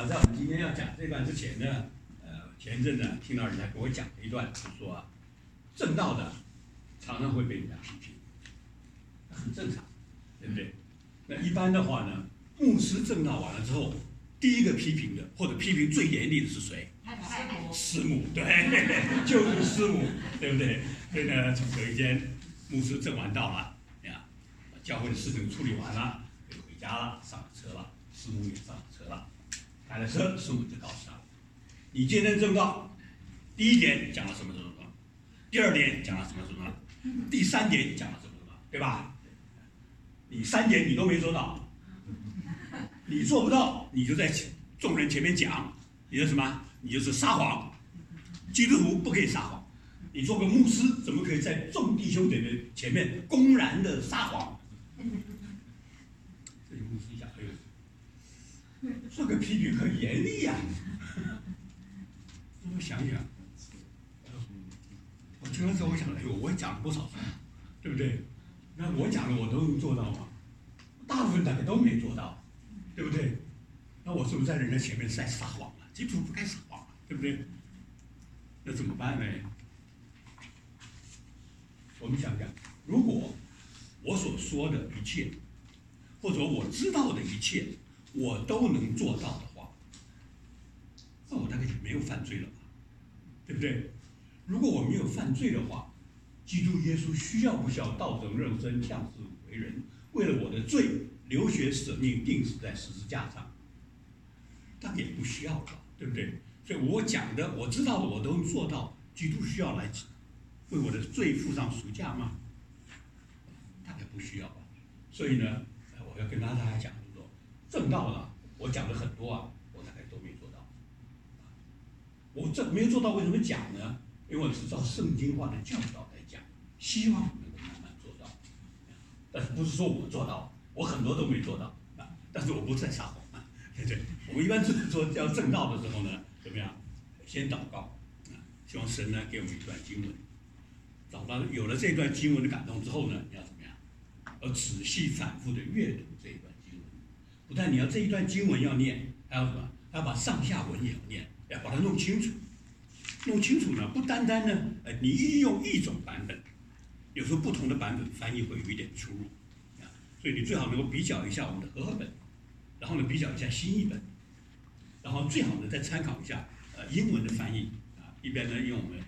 在我们今天要讲这段之前呢，前一阵呢听到人家给我讲了一段，就是说啊，正道的常常会被人家批评，很正常，对不对？那一般的话呢，牧师正道完了之后，第一个批评的或者批评最严厉的是谁？师母，对，就是师母，对不对？所以呢，有一天牧师正完道了，呀，教会的事情处理完了，就回家了，上了车了，师母也上了车了，开了车，师母就告诉他：你今天正道，第一点讲了什么什么什么，第二点讲了什么什么，第三点讲了什么什么，对吧？你3点你都没做到，你做不到，你就在众人前面讲，你说什么？你就是撒谎。基督徒不可以撒谎，你做个牧师怎么可以在众弟兄姐妹前面公然的撒谎？这个牧师一想，哎呦，这个批评很严厉呀、我想想，我听了之后我想，哎呦，我讲了多少次，对不对？那我讲的我都能做到吗？大部分大概都没做到，对不对？那我是不是在人家前面在撒谎了？基督徒不该撒谎，对不对？那怎么办呢？我们想想，如果我所说的一切，或者我知道的一切，我都能做到的话，那我大概就没有犯罪了吧，对不对？如果我没有犯罪的话，基督耶稣需要不需要道成肉身、降世为人，为了我的罪流血舍命，钉死在十字架上？但也不需要了，对不对？所以我讲的、我知道的，我都能做到。基督需要来为我的罪付上赎价吗？大概不需要吧。所以呢，我要跟大家讲，就是说，正道呢，我讲的很多啊，我大概都没做到。我这没有做到，为什么讲呢？因为我是照圣经化的教导来讲，希望能够慢慢做到。但是不是说我做到，我很多都没做到啊。但是我不在撒谎啊，对不对？我们一般就是说要正道的时候呢，怎么样？先祷告啊，希望神呢给我们一段经文。找到有了这段经文的感动之后呢，你要怎么样？要仔细反复的阅读这一段经文。不但你要这一段经文要念，还要什么？还要把上下文也要念，要把它弄清楚。弄清楚呢，不单单呢，你一用一种版本，有时候不同的版本翻译会有一点出入啊，所以你最好能够比较一下我们的和合本，然后呢比较一下新译本，然后最好呢再参考一下英文的翻译啊，一边呢用我们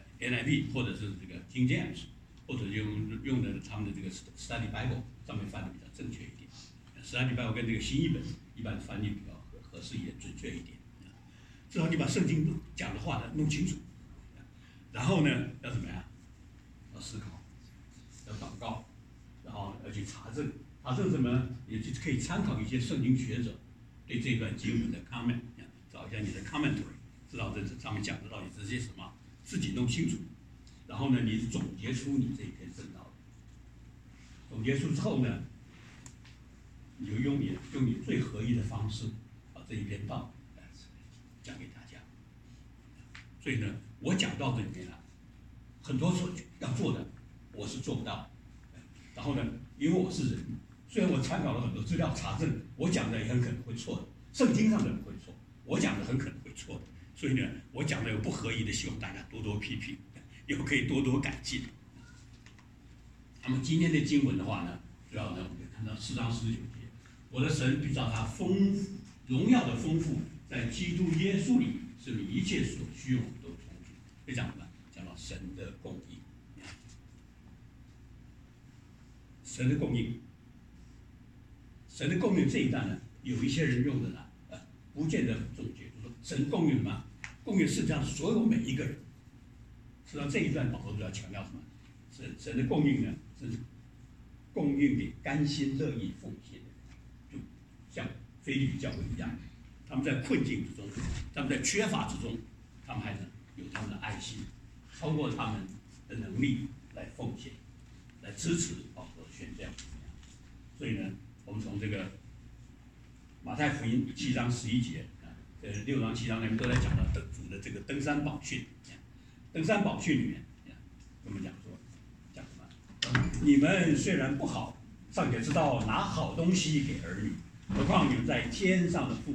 NIV 或者是这个 King James， 或者用的他们的这个 Study Bible 上面翻的比较正确一点 ，Study Bible 跟这个新译本一般翻译比较合适一点、准确一点。至少你把圣经讲的话呢弄清楚，然后呢要怎么样？要思考，要祷告，然后要去查证。查证什么呢？也就可以参考一些圣经学者对这段经文的 comment， 找一下你的 commentary， 知道这上面讲的到底是些什么，自己弄清楚。然后呢，你总结出你这一篇正道。总结出之后呢，你就用你最合意的方式把这一篇道讲给大家。所以呢，我讲到这里面呢，很多所要做的我是做不到。然后呢，因为我是人，虽然我参考了很多资料查证，我讲的也很可能会错的，圣经上的会错，我讲的很可能会错的。所以呢，我讲的有不合宜的，希望大家多多批评，也可以多多改进。那么今天的经文的话呢，主要呢我们看到4章19节，我的神必照他荣耀的丰富，在基督耶稣里，使你一切所需用都充足。这讲什么？讲到神的供应。神的供应，神的供应这一段呢，有一些人用的呢，不见得总结，就是说神供应什么？供应世界上所有每一个人。实际上这一段保罗主要强调什么？神的供应呢，是供应给甘心乐意奉献的人，就像腓立比教会一样，他们在困境之中，他们在缺乏之中，他们还能有他们的爱心，超过他们的能力来奉献，来支持保罗的宣教。所以呢，我们从这个马太福音7章11节6章7章那边都在讲到主的这个登山宝训。登山宝训里面，我们讲什么？你们虽然不好，尚且知道拿好东西给儿女，何况你们在天上的父，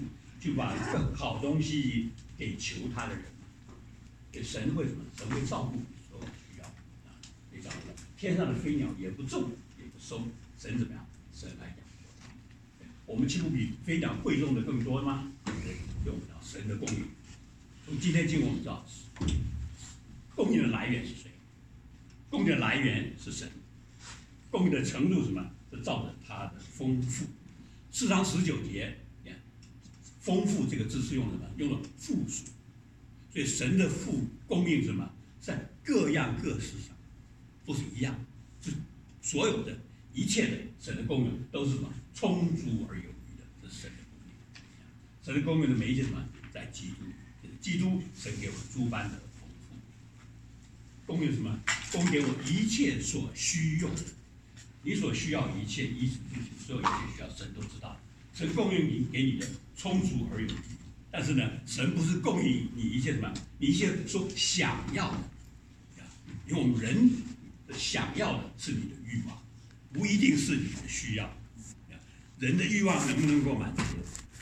就把更好东西给求他的人，给神会什么？神会照顾所有的需要啊，会照顾。天上的飞鸟也不种也不收，神怎么样？神来养活它们。我们岂不比飞鸟贵重的更多吗？用不到神的供应。从今天经文我们知道，供应的来源是谁？供应的来源是神，供应的程度是什么？是照着它的丰富。4章19节，丰富这个字是用什么？用了复数，所以神的供应是什么？在各样各事上都是一样，是所有的一切的神的供应都是什么？充足而有余的，这是神的供应。神的供应的每一件什么？在基督，基督神给我诸般的丰富，供应什么？供给我一切所需用的。你所需要一切衣食住行，所有一切需要，神都知道。神供应你给你的充足而有余，但是呢，神不是供应你一切什么？你一切所想要的，因为我们人的想要的是你的欲望，不一定是你的需要。人的欲望能不能够满足？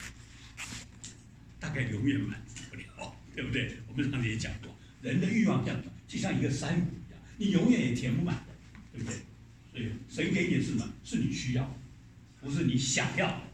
大概永远满足不了，对不对？我们上次也讲过，人的欲望这样，就像一个山谷一样，你永远也填不满的，对不对？所以神给你的是什么？是你需要，不是你想要的。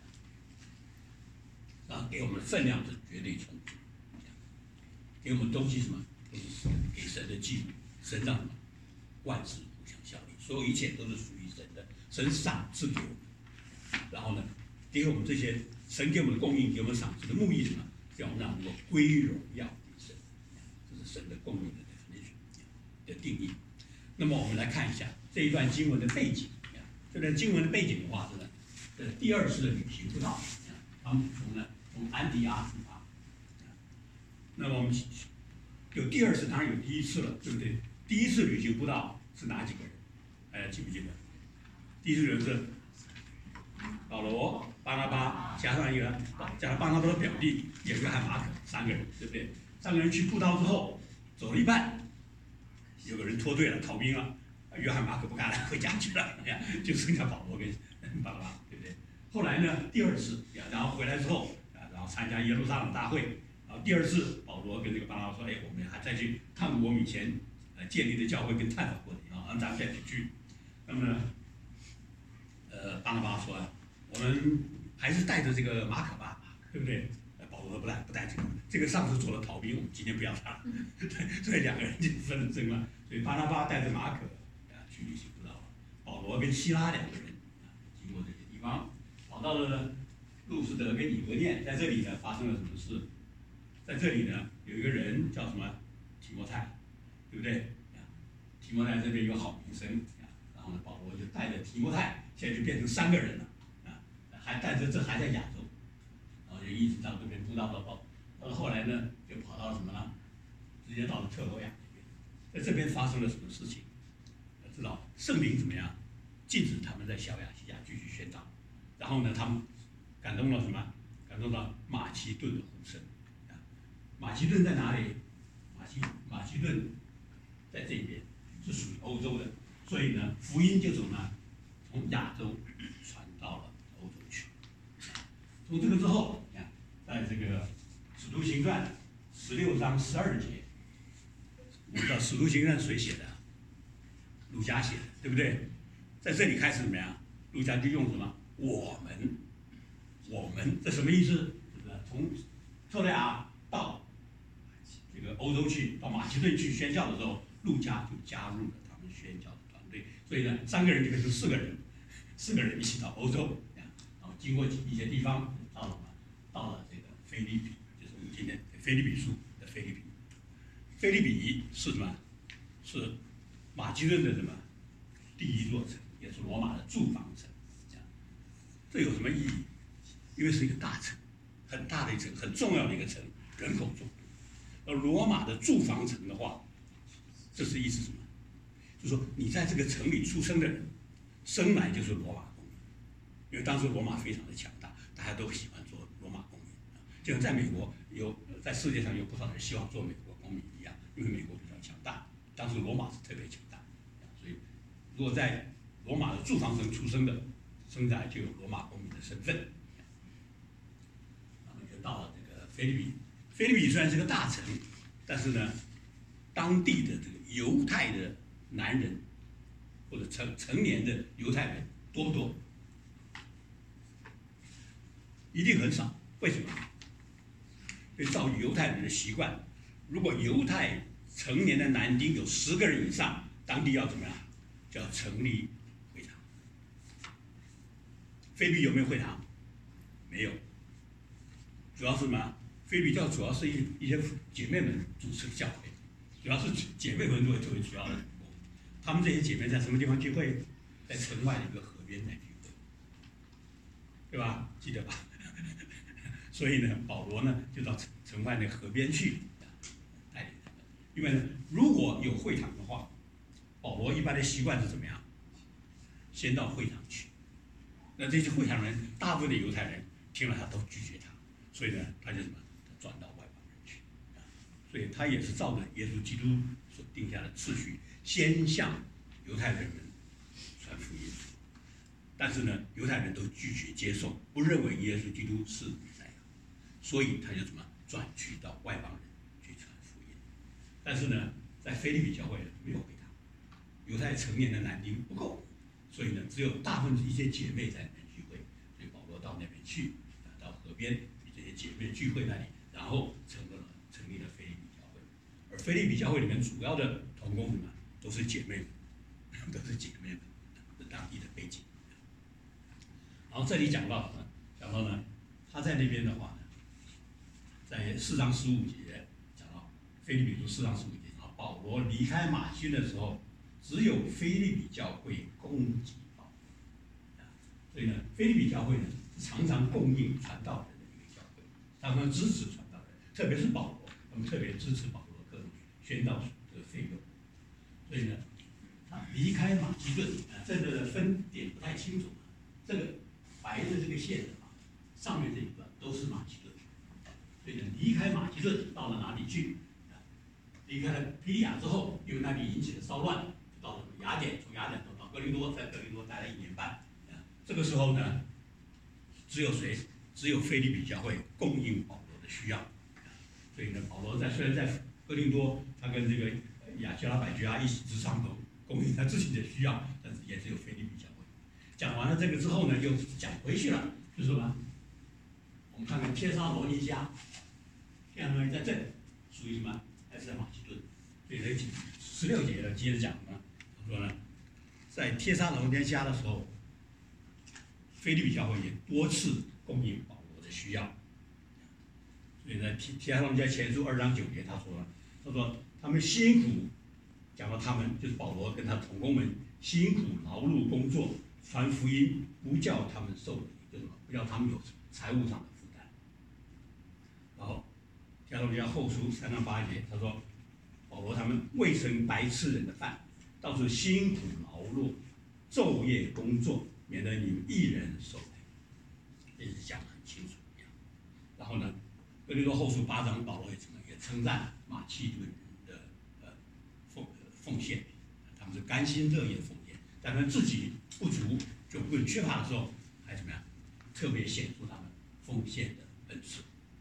啊，给我们的分量是绝对充足，给我们东西什么？都是给神的祭物，神让什么？万事互相效力，所有一切都是属于神的，神赏赐给我们。然后呢，给我们这些神给我们的供应，给我们赏赐的目的是什么？是要让我们能够归荣耀给神，这是神的供应的 definition 的定义。那么我们来看一下这一段经文的背景。这段经文的背景的话是呢，第二次的旅行布道，他们从安提阿出发。那么我们有第二次，当然有第一次了，对不对？第一次旅行布道是哪几个人？大家记不记得？第一次人是保罗、巴拿巴加上巴拿巴的表弟也约翰马可3个人，对不对？3个人去布道之后，走了一半，有个人脱队了，逃兵了。约翰马可不干了，回家去了，就剩下保罗跟巴拿巴，对不对？后来呢，第二次，然后回来之后，然后参加耶路撒冷大会，然后第二次，保罗跟这个巴拿巴说：“哎，我们还再去看我们以前建立的教会跟探访过的啊，咱们再去。”那么呢，巴拿巴说：“我们还是带着这个马可吧，对不对？”保罗说：“不带这个上次做了逃兵，我们今天不要他了。”所以2个人就纷争争了。所以巴拿巴带着马可去旅行布道，保罗跟希拉2个人经过这些地方，跑到了路斯德跟以弗念，在这里呢发生了什么事？在这里呢有一个人叫什么？提摩太，对不对？提摩太这边有好名声，然后呢保罗就带着提摩太，现在就变成3个人了，还带着还在亚洲，然后就一直到这边布道到了后来呢就跑到什么呢？直接到了特罗亚这边，在这边发生了什么事情？知道圣灵怎么样禁止他们在小亚细亚继续宣道，然后呢，他们感动了什么？感动了马其顿的呼声。马其顿在哪里？马其顿在这边是属于欧洲的，所以呢，福音就从亚洲传到了欧洲去。从这个之后，你看，在这个《使徒行传》16章12节，我们知道《使徒行传》谁写的？路加写的，对不对？在这里开始怎么样？路加就用什么？我们，这什么意思？就是从特雷亚到这个欧洲去，到马其顿去宣教的时候，路加就加入了他们宣教的团队。所以呢，3个人就变成4个人，4个人一起到欧洲，然后经过一些地方，到了这个腓立比，就是我们今天腓立比书的腓立比。腓立比是什么？是马其顿的什么第1座城，也是罗马的驻防城。这有什么意义？因为是一个大城，很大的一城，很重要的一个城，人口众多。而罗马的驻防城的话，这是意思什么？就是说你在这个城里出生的人，生来就是罗马公民，因为当时罗马非常的强大，大家都喜欢做罗马公民。就像在美国在世界上有不少人希望做美国公民一样，因为美国比较强大，当时罗马是特别强大，所以如果在罗马的驻防城出生的，生来就有罗马公民的身份。 菲律宾。菲律宾虽然是个大城，但是呢，当地的这个犹太的男人或者成年的犹太人多不多？一定很少。为什么？因为照犹太人的习惯，如果犹太成年的男丁有10个人以上，当地要怎么样？就要成立会堂。菲律宾有没有会堂？没有。主要是什么？菲律宾教主要是一些姐妹们主持的教会，主要是姐妹们作为主要的。他们这些姐妹在什么地方聚会？在城外的一个河边在聚会，对吧？记得吧？所以呢，保罗呢就到城外的河边去带领他们。因为呢，如果有会堂的话，保罗一般的习惯是怎么样？先到会堂去。那这些会堂人，大部分的犹太人听了他都拒绝他，所以呢，他就什么？转到外邦人去。所以他也是照着耶稣基督所定下的次序，先向犹太人们传福音。但是呢，犹太人都拒绝接受，不认为耶稣基督是弥赛亚，所以他就怎么转去到外邦人去传福音。但是呢，在腓立比教会没有会堂，犹太成年的男丁不够，所以呢，只有大部分一些姐妹在那边聚会，所以保罗到那边去，到河边与这些姐妹聚会那里，然后成立了腓立比教会。而腓立比教会里面主要的同工们都是姐妹们，都是姐妹们的当地的背景。然后这里讲到呢，他在那边的话呢，在4章15节讲到腓立比书4章15节，保罗离开马其顿的时候，只有腓立比教会供给保罗。所以呢，腓立比教会呢常常供应传道人的一个教会，他们支持传道人，特别是保罗，他们特别支持保罗各种宣道的费用。所以呢，他离开马其顿，这个分点不太清楚。这个白的这个线上面这一段都是马其顿，所以呢，离开马其顿到了哪里去？离开了庇利亚之后，因为那里引起了骚乱，就到了雅典，从雅典到哥林多，在哥林多待了1年半。这个时候呢，只有谁？只有腓立比教会供应保罗的需要。所以呢，保罗虽然在哥林多，他跟这个亚基拉、百居拉一起之上头供应他自己的需要，但是也只有腓立比教会。讲完了这个之后呢，又讲回去了，就是什么？我们看看帖撒罗尼迦，帖撒罗尼迦在这属于什么？还是在马其顿。所以这16节呢，接着讲呢，他说呢，在帖撒罗尼迦的时候，腓立比教会也多次供应保罗的需要。所以呢，帖撒罗尼迦前书2章9节，他说他们辛苦，讲到他们就是保罗跟他同工们辛苦劳碌工作。传福音不叫他们受就什么，不叫他们有财务上的负担。然后帖撒罗尼迦后书3章8节，他说保罗他们未曾白吃人的饭，倒是辛苦劳碌，昼夜工作，免得你们一人受累。这是讲得很清楚。然后呢，哥林多后书8章，保罗也称赞马其顿人的奉献，他们是甘心乐意的奉献，但他们自己不足、窘困、缺乏的时候，还怎么样？特别显出他们奉献的恩赐。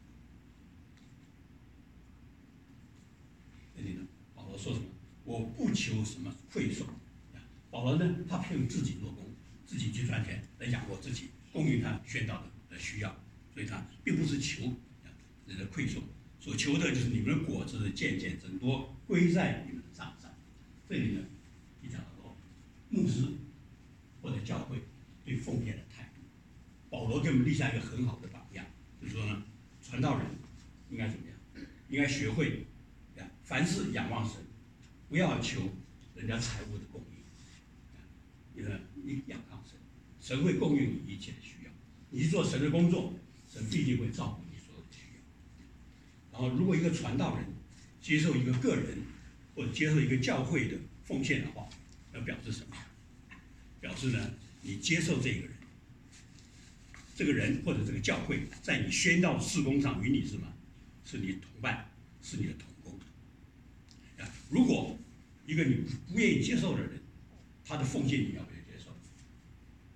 这里呢，保罗说什么？我不求什么馈送。保罗呢，他凭自己做工，自己去赚钱来养活自己，供应他宣道的需要，所以他并不是求人的馈送，所求的就是你们的果子渐渐增多，归在你们的账上。这里呢，你讲到说，牧师或者教会对奉献的态度，保罗给我们立下一个很好的榜样，就是说呢，传道人应该怎么样？应该学会凡事仰望神，不要求人家财物的供应。你仰望神，神会供应你一切的需要。你去做神的工作，神必定会照顾你所有的需要。然后，如果一个传道人接受一个个人或者接受一个教会的奉献的话，要表示什么？表示呢，你接受这个人或者这个教会，在你宣道事工上与你是什么？是你的同伴，是你的同工。如果一个你不愿意接受的人，他的奉献你要不要接受？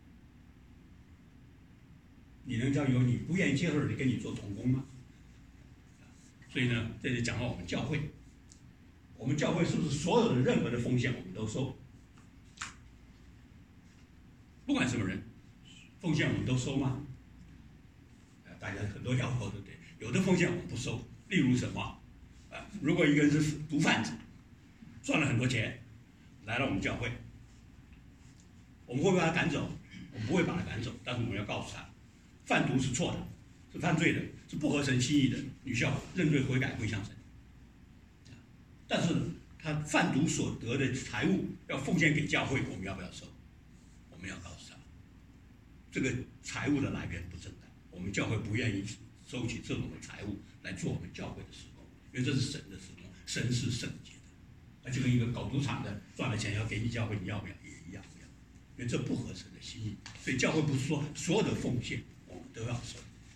你能叫有你不愿意接受的人跟你做同工吗？ 所以呢，这里讲到我们教会，我们教会是不是所有的任何的奉献我们都收？不管什么人，奉献我们都收吗？大家很多摇头，对不对？有的奉献我们不收，例如什么？如果一个人是毒贩子，赚了很多钱，来到我们教会，我们会不会把他赶走？我们不会把他赶走，但是我们要告诉他，贩毒是错的，是犯罪的，是不合神心意的，你需要认罪悔改归向神。但是他贩毒所得的财物要奉献给教会，我们要不要收？我们要告诉他，这个财物的来源不正当，我们教会不愿意收取这种的财物来做我们教会的事工，因为这是神的事工，神是圣洁的。而就跟一个搞赌场的赚了钱要给你教会，你要不要？也一样不要，因为这不合神的心意。所以教会不是说所有的奉献我们都要收。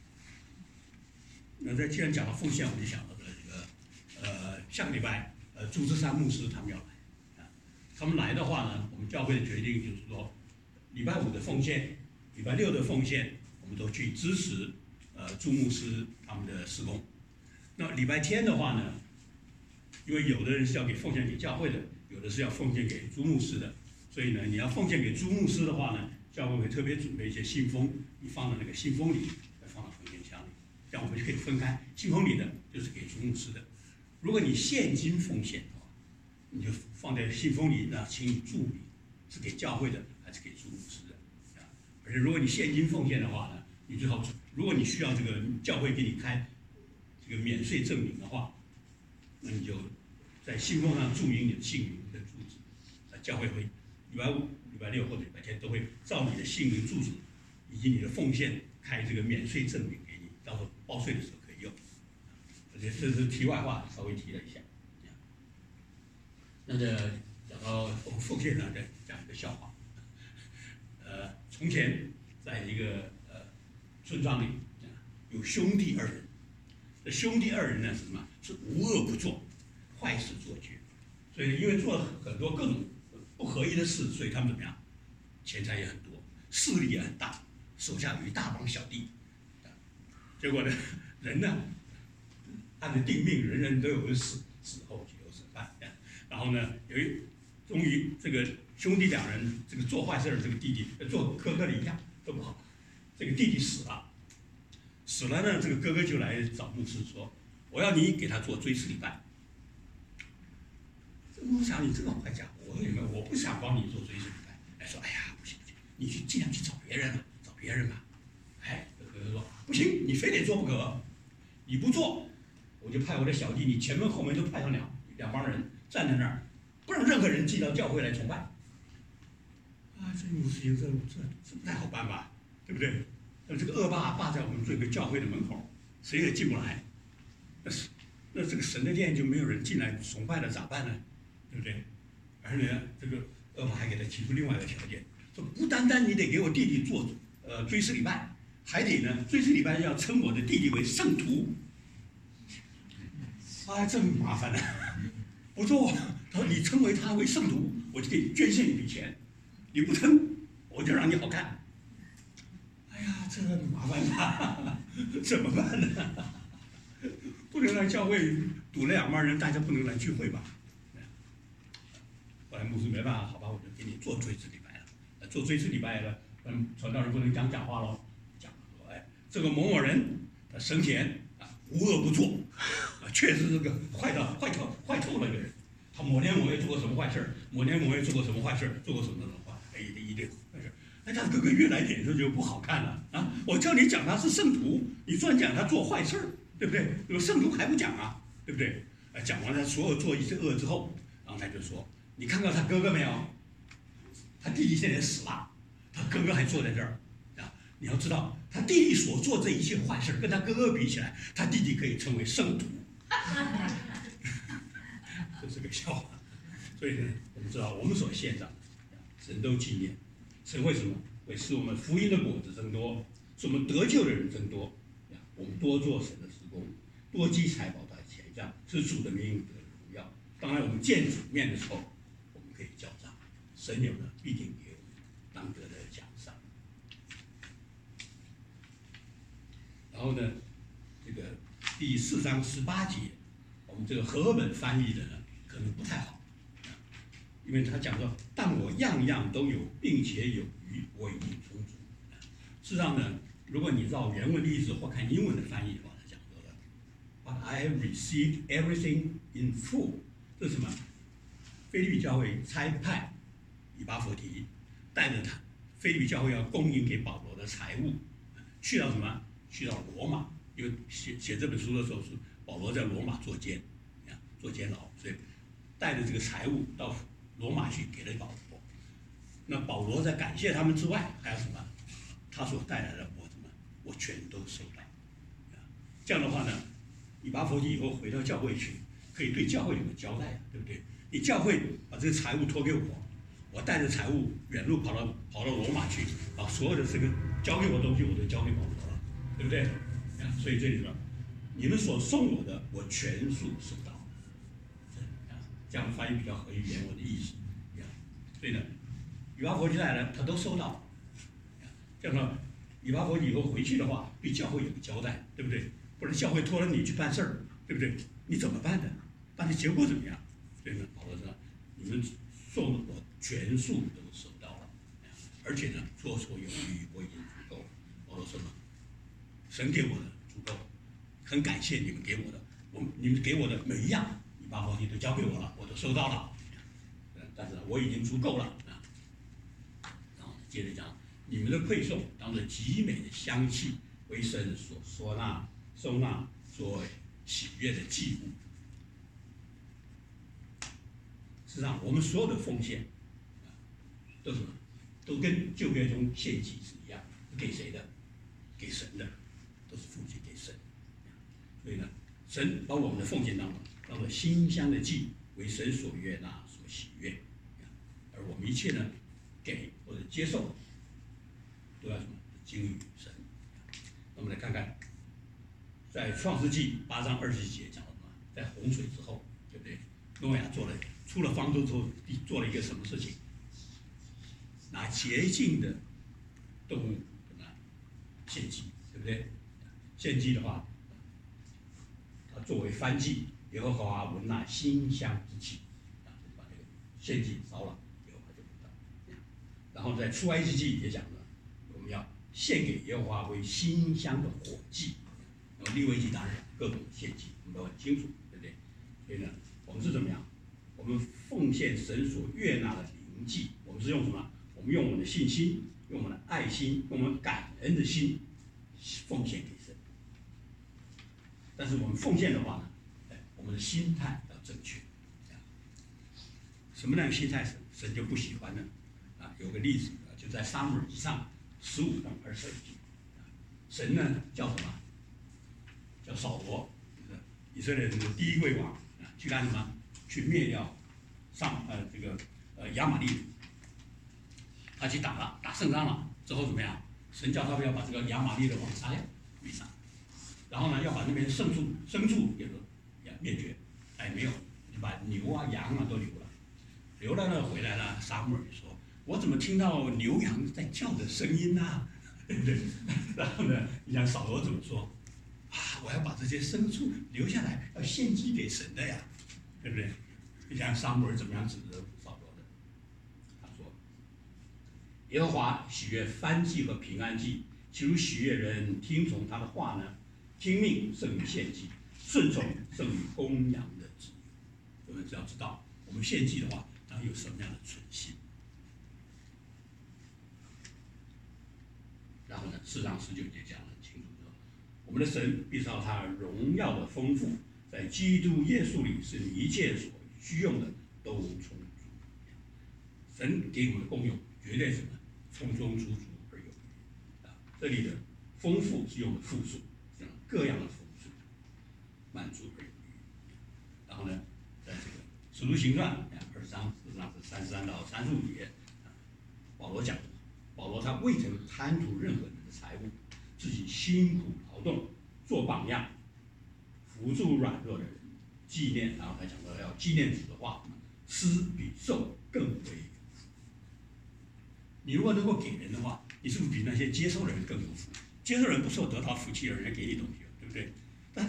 那既然讲到奉献，我就想到这个下个礼拜朱志山牧师他们要来，他们来的话呢，我们教会的决定就是说，礼拜5的奉献，礼拜6的奉献，我们都去支持朱牧师他们的事工。那礼拜天的话呢，因为有的人是要给奉献给教会的，有的是要奉献给朱牧师的，所以呢，你要奉献给朱牧师的话呢，教会会特别准备一些信封，你放到那个信封里，再放到奉献箱里，这样我们就可以分开。信封里的就是给朱牧师的。如果你现金奉献的话，你就放在信封里，那请你注明是给教会的还是给朱牧师的。而且如果你现金奉献的话呢，你最好，如果你需要这个教会给你开这个免税证明的话，那你就在信封上注明你的姓名跟住址。教会会礼拜5、礼拜6或者礼拜天都会照你的姓名、住址以及你的奉献开这个免税证明给你，到时候报税的时候可以用。而且这是题外话，稍微提了一下。那这讲到奉献呢，再讲一个笑话。从前在一个村庄里有兄弟2人，这兄弟2人呢是什么？是无恶不作，坏事做绝。所以因为做了很多各种不合意的事，所以他们怎么样？钱财也很多，势力也很大，手下有一大帮小弟。结果呢，人呢按着定命，人人都有个死后就有审判。然后呢，终于这个兄弟2人，这个做坏事的这个弟弟，做哥哥的一样都不好。这个弟弟死了呢，这个哥哥就来找牧师说：“我要你给他做追思礼拜。”这牧师想：“你这个坏家伙，我不想帮你做追思礼拜。”哎，说：“哎呀，不行，你尽量去找别人了，找别人吧。”哎，这哥哥说：“不行，你非得做不可，你不做，我就派我的小弟，你前门后门都派上两帮人站在那儿，不让任何人进到教会来崇拜。”啊，这种事情这不太好办吧？对不对？那这个恶霸在我们这个教会的门口，谁也进不来。那这个神的殿就没有人进来崇拜了，咋办呢？对不对？而且呢，这个恶霸还给他提出另外一个条件，说不单单你得给我弟弟做追思礼拜，还得呢追思礼拜要称我的弟弟为圣徒。啊，这么麻烦呢、不做，他说你称为他为圣徒，我就给你捐献一笔钱；你不称，我就让你好看。哎呀，这麻烦呐，怎么办呢？不能让教会堵了2帮人，大家不能来聚会吧？后来牧师没办法，好吧，我就给你做追思礼拜了。做追思礼拜了，传道人不能讲话喽，讲说，哎，这个某某人他生前无恶不作，确实是个坏透了的人。他某年某月做过什么坏事，某年某月做过什么坏事，做过什么坏，一堆坏事。哎，他哥哥越来脸色就不好看了啊！我叫你讲他是圣徒，你专讲他做坏事，对不对？有圣徒还不讲啊，对不对？讲完他所有做一些恶之后，然后他就说：“你看到他哥哥没有？他弟弟现在死了，他哥哥还坐在这儿啊！你要知道，他弟弟所做这一切坏事，跟他哥哥比起来，他弟弟可以称为圣徒。”这是个笑话。所以呢，我们知道我们所献上，神都纪念。神为什么会使我们福音的果子增多，使我们得救的人增多？我们多做神的事工，多积财宝在钱上，使主的名得荣耀。当然，我们见主面的时候，我们可以交账，神有呢必定给我们当得的奖赏。然后呢，这个第4章18节，我们这个和合本翻译的呢，可能不太好，因为他讲说，但我样样都有，并且有余，我已经充足。事实上呢，如果你照原文的意思或看英文的翻译的话，他讲说了 ，But I have received everything in full。这是什么？腓立比教会差派以巴弗提带着他，腓立比教会要供应给保罗的财物，去到什么？去到罗马。因为写这本书的时候是保罗在罗马做监牢，所以带着这个财物到罗马去给了保罗。那保罗在感谢他们之外，还有什么？他所带来的我全都收到。这样的话呢，以巴弗提以后回到教会去，可以对教会有个交代，对不对？你教会把这个财物托给我，我带着财物远路跑到罗马去，把所有的这个交给我的东西我都交给保罗了，对不对？所以这里说，你们所送我的，我全数收到。这样翻译比较合于原文的意思。所以呢，以巴弗提来了，他都收到。这样说，以巴弗提以后回去的话，对教会有个交代，对不对？不然教会托了你去办事儿，对不对？你怎么办的？办的结果怎么样？所以呢，保罗说，你们送的我全数都收到了，而且呢，绰绰有余，我已经足够。保罗说呢，神给我的足够，很感谢你们给我的，你们给我的每一样，以巴弗提都交给我了，我都收到了。但是呢，我已经足够了啊。然后接着讲，你们的馈送当着极美的香气，为神所收纳所喜悦的祭物。实际上，我们所有的奉献都是什么？都跟旧约中献祭是一样，给谁的？给神的，都是奉献给神。所以呢，神把我们的奉献当作馨香的祭，为神所悦纳、所喜悦。而我们一切呢，给或者接受，都要什么？精于神。那我们来看看，在创世纪8章20节讲了什么？在洪水之后，对不对？诺亚出了方舟之后，做了一个什么事情？拿洁净的动物献祭，对不对？献祭的话，它作为燔祭，耶和华闻那馨香之气，把这个献祭烧了，耶和华就闻到。然后在出埃及记也讲了，我们要献给耶和华为馨香的火祭。那么利未记当然各种献祭，我们都很清楚，对不对？所以呢，我们是怎么样？我们奉献神所悦纳的灵祭，我们是用什么？我们用我们的信心，用我们的爱心，用我们感恩的心奉献给神。但是我们奉献的话呢，我们的心态要正确。什么样的心态神就不喜欢呢？有个例子就在撒母耳记上15章22节，神呢叫什么？叫扫罗，以色列人的第一位王，去干什么？去灭掉亚玛力人。他去打胜仗了之后怎么样？神叫他们要把这个亚玛力的王杀掉，没杀。然后呢，要把那边牲畜也灭绝，没有，就把牛啊羊啊都留了呢，回来了。撒母耳说：“我怎么听到牛羊在叫的声音啊？”对不对？然后呢，你想扫罗怎么说？我要把这些牲畜留下来，要献祭给神的呀，对不对？你想撒母耳怎么样指责扫罗的？他说：“耶和华喜悦燔祭和平安祭，岂如喜悦人听从他的话呢？听命胜于献祭，顺从胜于公羊的脂油。”我们只要知道，我们献祭的话，它有什么样的存心。然后呢，4章19节讲得很清楚，我们的神必照他荣耀的丰富，在基督耶稣里，使你一切所需用的都充足。神给我们的功用绝对什么？充充足足而有余。这里的丰富是用的复数，讲各样的丰富，满足而有余。然后呢，在这个使徒行传2章4章是33到35节，保罗他未曾贪图任何人的财物，自己辛苦劳动，做榜样，扶助软弱的人，纪念。然后他讲到要纪念主的话，施比受更为有福。你如果能够给人的话，你是不是比那些接受的人更有福？接受人不受得到福气的人给你东西，对不对？但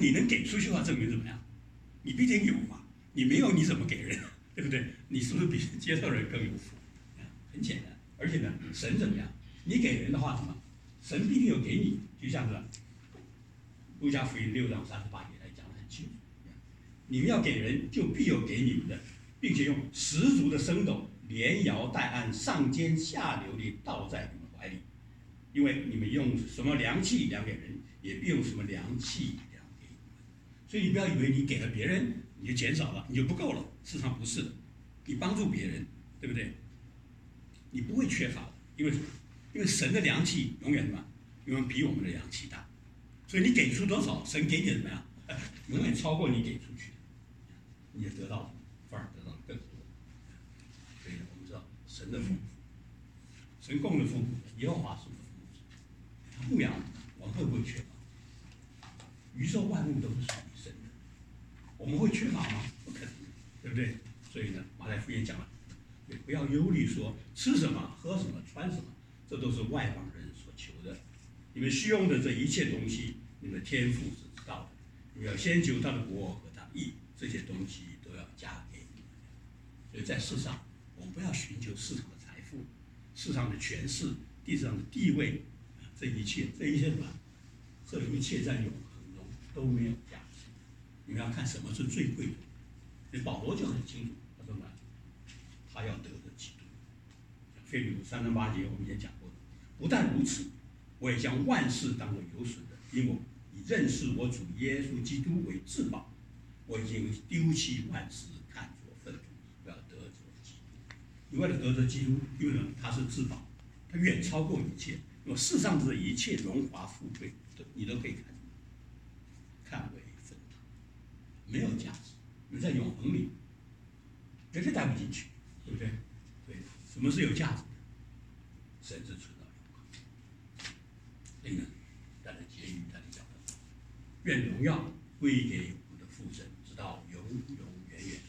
你能给出去的话，证明怎么样？你必定有嘛，你没有你怎么给人，对不对？你是不是比接受人更有福？很简单，而且呢，神怎么样？你给人的话，什么？神必定有给你，就像是路加福音6章38节来讲得很清楚。你们要给人，就必有给你们的，并且用十足的升斗，连摇带按，上尖下流地倒在你们怀里。因为你们用什么量器量给人，也必用什么量器量给你们。所以你不要以为你给了别人，你就减少了，你就不够了。事实上不是的，你帮助别人，对不对？你不会缺乏的，因为什么？因为神的量器永远什么？永远比我们的量器大。所以你给出多少，神给你的怎么样？永远超过你给出去，你也得到了，反而得到了更多。所以我们知道神的丰富，神供的丰富，耶和华是我们的丰富。牧羊，我们会不会缺乏？宇宙万物都是属于神的，我们会缺乏吗？不可能，对不对？所以呢，马太福音讲了，不要忧虑说吃什么、喝什么、穿什么，这都是外邦人所求的。你们需用的这一切东西，你们的天父是知道的。你们要先求他的国和他的义，这些东西都要加给你们。所以在世上，我们不要寻求世上的财富、世上的权势、地上的地位，这一切什么？这一切在永恒中都没有价值。你们要看什么是最贵的。所以保罗就很清楚，他说呢，他要得着基督。腓立比3章8节我们也讲过的。不但如此，我也将万事当作有损的，因我以认识我主耶稣基督为至宝。我已经丢弃万事，看作粪土，我要得着基督。你为了得着基督，因为呢他是至宝，他远超过一切。因为世上的一切荣华富贵，你都可以看为粪土，没有价值。你在永恒里绝对带不进去，对不对？对，什么是有价值的？神是存到永恒。所以呢，在这结语在这讲的，愿荣耀归给我们的父神，直到永永远远。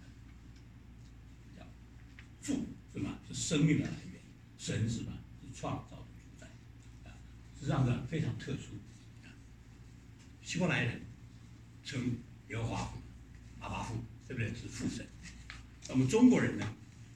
叫父是什么？是生命的来源。神是什么？是创造的主宰。实际上呢，非常特殊。希伯来人称耶和华父阿爸父，对不对？是父神。我们中国人呢，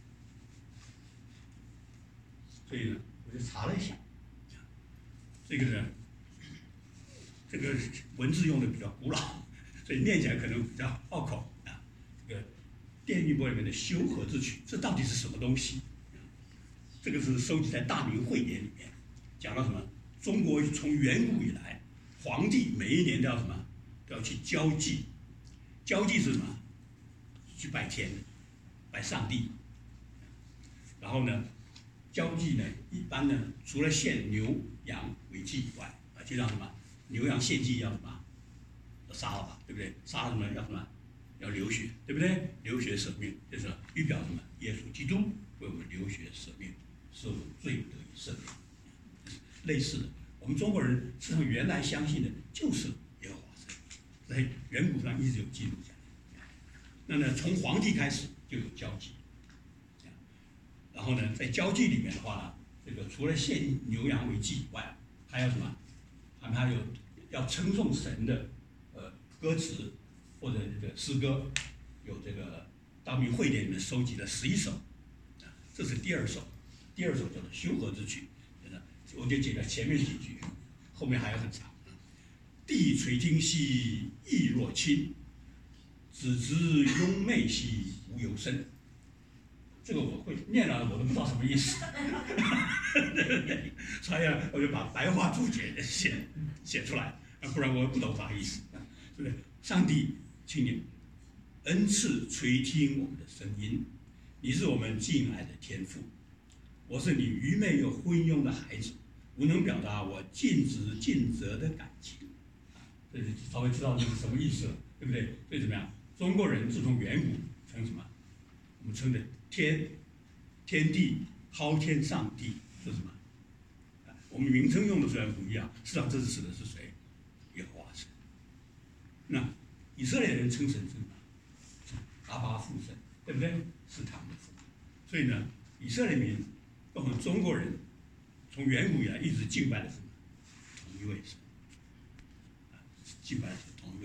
所以呢，我就查了一下，这个呢，这个文字用的比较古老，所以念起来可能比较拗口啊。这个电律簿里面的修和之曲，这到底是什么东西？这个是收集在《大明会典》里面，讲到什么？中国从远古以来，皇帝每一年都要什么？都要去交际。交际是什么？去拜天，拜上帝。然后呢，交际呢，一般呢，除了献牛羊为祭以外，就让什么牛羊献祭要什么？要杀了吧，对不对？杀了什么？要什么？要流血，对不对？流血舍命，就是预表什么？耶稣基督为我们流血舍命，使我们罪得以赦免。类似的，我们中国人实际上原来相信的就是耶和华神，在远古上一直有记录下来。那呢，从皇帝开始就有交际，然后呢，在交际里面的话呢，这个除了献牛羊为祭以外，还有什么？还有要称颂神的歌词或者这个诗歌，有这个《大明会典》里面收集了11首，这是第二首，第二首叫做《修和之曲》，我就解了前面几句，后面还有很长。地垂听兮意若轻，子之雍媚兮无有声。这个我会念了，我都不知道什么意思，对不对？所以呢，我就把白话注解写出来，不然我不懂啥意思，对不对？上帝，请你恩赐垂听我们的声音，你是我们敬爱的天父，我是你愚昧又昏庸的孩子，无能表达我尽职尽责的感情。这就稍微知道这是什么意思了，对不对？所以怎么样？中国人自从远古称什么？我们称的天地昊天上帝是什么？我们名称用的虽然不一样，实际上这是指的是谁？耶和华神。那以色列人称神是什么？阿爸父神，对不对？是他们的父。所以呢，以色列民跟我们中国人从远古以来一直敬拜的是什么？同一位神。敬拜的是同一位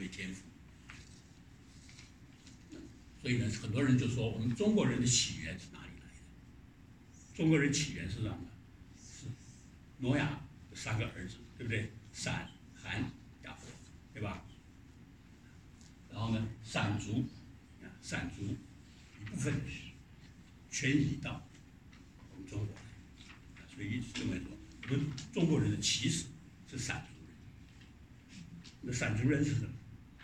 位天父。所以呢，很多人就说我们中国人的起源是哪里来的？中国人起源是什么？是挪亚的3个儿子，对不对？闪、含、雅弗，对吧？然后呢，闪族一部分迁移到我们中国来，所以一直认为说，我们中国人的起始是闪族人。那闪族人是什么？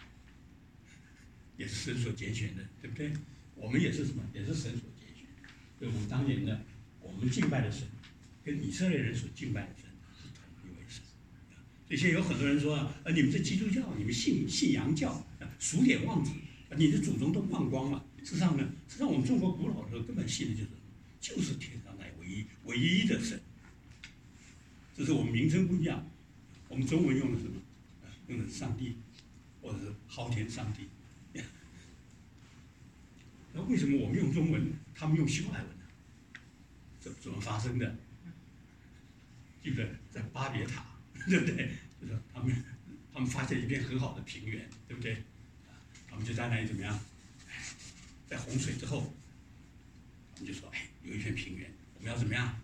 也是神所拣选的，对不对？我们也是什么？也是神所拣选。所以我们当年呢，我们敬拜的神，跟以色列人所敬拜的神是同一位神。所以现在有很多人说你们是基督教，你们信洋教，数典忘祖，你的祖宗都忘光了。事实上我们中国古老的时候根本信的就是天上那唯一的神。只是我们名称不一样，我们中文用的什么？用的上帝，或者是昊天上帝。那为什么我们用中文，他们用希伯来文呢？怎么发生的？记不得在巴别塔，对不对？就是他们发现一片很好的平原，对不对？他们就在那里怎么样？在洪水之后，他们就说：有一片平原，我们要怎么样？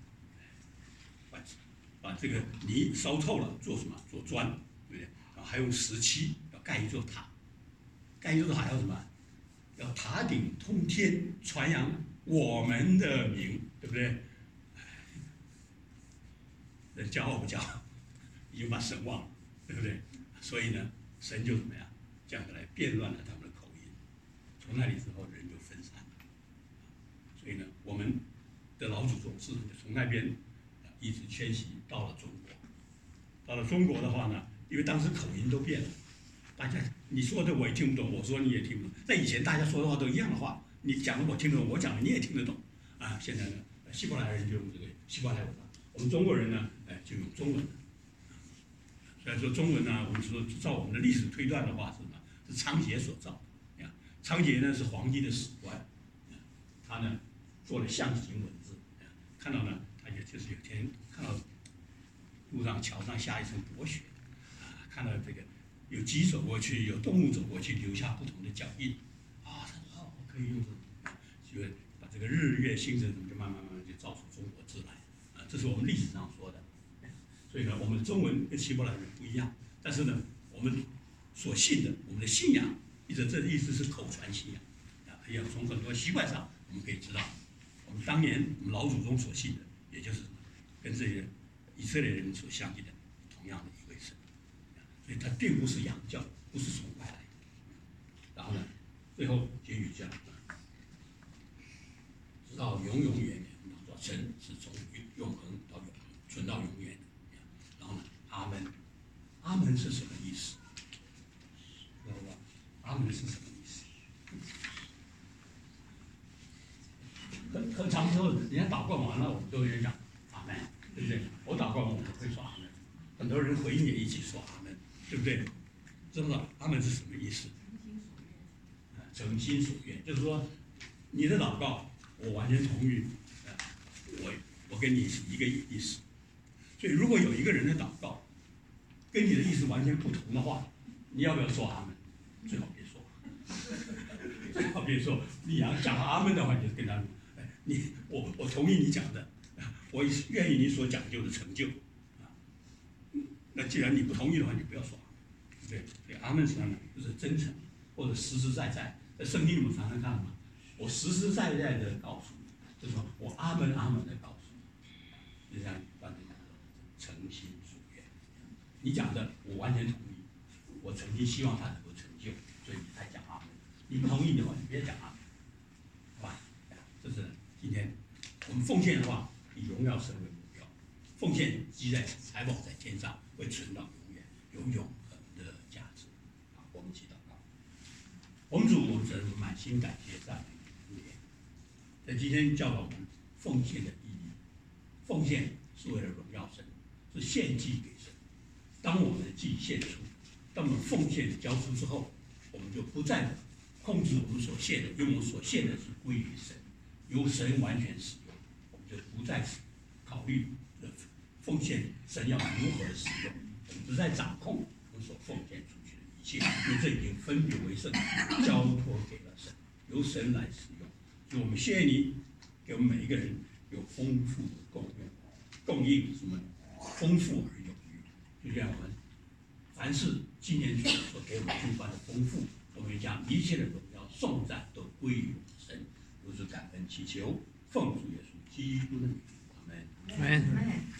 把这个泥烧透了，做什么？做砖，对不对？然后还用石漆要盖一座塔，盖一座塔要什么？要塔顶通天，传扬我们的名，对不对？人骄傲不骄傲？已经把神忘了，对不对？所以呢，神就怎么样？这样子来变乱了他们的口音。从那里之后，人就分散了。所以呢，我们的老祖宗是从那边一直迁徙到了中国。到了中国的话呢，因为当时口音都变了。大家你说的我也听不懂，我说你也听不懂。在以前大家说的话都一样的话，你讲的我听得懂，我讲的你也听得懂啊。现在呢，希伯来人就用这个希伯来文了，我们中国人呢，就用中文。虽然说中文呢，我们说照我们的历史推断的话是什么？是仓颉所造的。仓颉呢是皇帝的史官，他呢做了象形文字，看到呢，他也就是有天看到路上桥上下一层薄雪，看到这个。有鸡走过去，有动物走过去，留下不同的脚印，他说我可以用这就把这个日月星辰就慢慢就造出中国字来，这是我们历史上说的。所以呢，我们的中文跟希伯来文不一样，但是呢，我们所信的，我们的信仰，这意思是口传信仰，也从很多习惯上我们可以知道，我们当年我们老祖宗所信的，也就是跟这些以色列人所相信的同样的一位神。所以它并不是洋教，不是崇拜来的。然后呢，最后结语这样，直到永永远远，说神是从永恒到永恒，存到永远的。然后呢，阿门，阿门是什么意思？知道吧？阿门是什么意思？很长时候，人家祷告完了，我们都会讲阿门，对不对？我祷告完，我们会说阿门。很多人回应也一起说阿门。对不对？知不知道阿门是什么意思？诚心所愿，就是说你的祷告我完全同意，我跟你是一个意思。所以如果有一个人的祷告跟你的意思完全不同的话，你要不要说阿门？最好别说，最好别说。你要讲阿门的话，你就跟他，我同意你讲的，我愿意你所讲究的成就。那既然你不同意的话，你不要说。对，阿门是什么？就是真诚，或者实实在在。在圣经里面常常看嘛，我实实在在的告诉你，就是说我阿门阿门的告诉你，就这样反正讲诚心所愿。你讲的我完全同意，我曾经希望他能够成就，所以你才讲阿门。你不同意的话，你别讲阿门，好吧？这是今天我们奉献的话，以荣耀神为目标，奉献积在财宝在天上，会存到永远，有永恒的价值。好，我们祈祷告。我们主，我们真满心感谢赞美主，在今天教导我们奉献的意义。奉献是为了荣耀神，是献祭给神。当我们的祭献出，当我们奉献交出之后，我们就不再控制我们所献的，因为我们所献的是归于神，由神完全使用，我们就不再考虑奉献神要如何的使用，我们不再掌控我们所奉献出去的一切。 切，因为这已经分别为圣，交托给了神，由神来使用。所以我们谢谢你，给我们每一个人有丰富的供应，什么丰富而有余。就像我们凡事今年所给我们军官的丰富，我们将一切的荣耀颂赞都归于神，如此感恩祈求，奉主耶稣基督的名，阿门。